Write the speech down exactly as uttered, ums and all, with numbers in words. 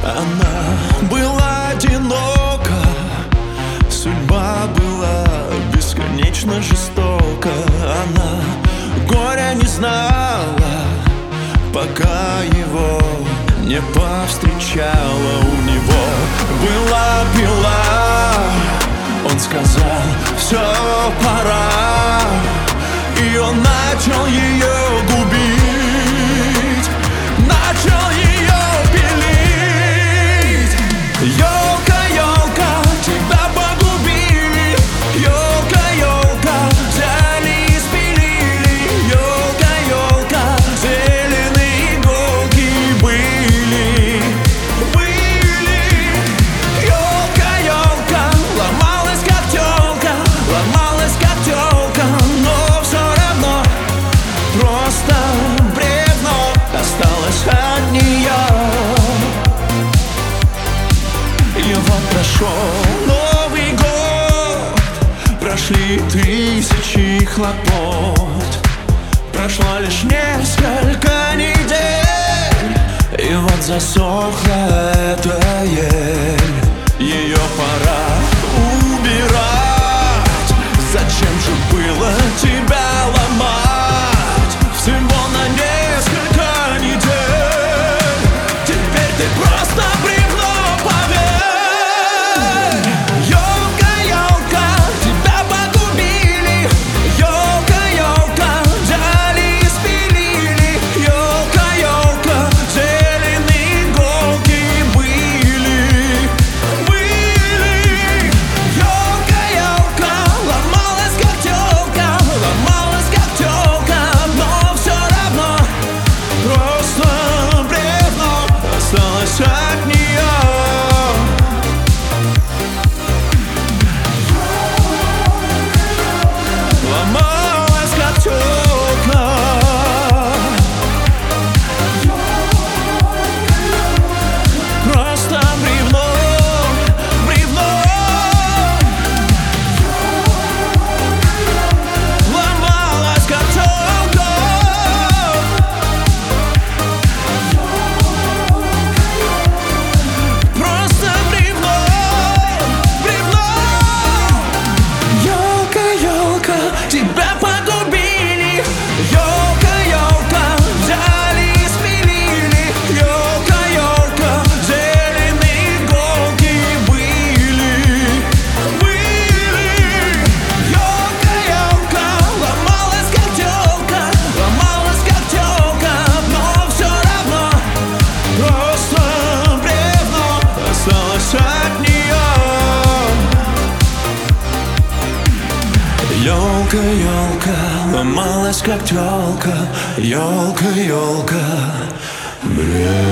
Она была одинока, судьба была бесконечно жестока. Она горя не знала, пока его не повстречала. У него была пила, он сказал: все, пора. И он начал ее губить, начал ее пилить. Ёлка, ёлка, тебя погубили. Ёлка, ёлка, взяли и спилили. Ёлка, ёлка, зеленые иголки были, были. Ёлка, ёлка, ломалась как тёлка, ломалась как тёлка, но все равно просто бревно осталось от нее. И вот прошел Новый год, прошли тысячи хлопот, прошло лишь несколько недель, и вот засохла эта ель. Ее пора убирать. Зачем же было тебя ломать всего на несколько недель? Теперь ты просто бревно, поверь. Ёлка, ёлка, тебя погубили. Ёлка, ёлка, взяли и спилили. Ёлка, ёлка, зеленые иголки были, были. Ёлка, ёлка, ломалась как тёлка, ломалась как тёлка, но все равно просто бревно осталось от нее. Ломалась как тёлка, просто бревно, бревно. Ломалась как тёлка, просто бревно, бревно. Ёлка, ёлка, тебя погубили. Ёлка, ёлка, взяли и спилили. Ёлка, ёлка, зеленые иголки были, были. Ёлка, ёлка, ломалась как тёлка, ломалась как тёлка, но все равно просто бревно осталось от нее. Ёлка, ёлка, ломалась как тёлка. Ёлка, ёлка, бревно.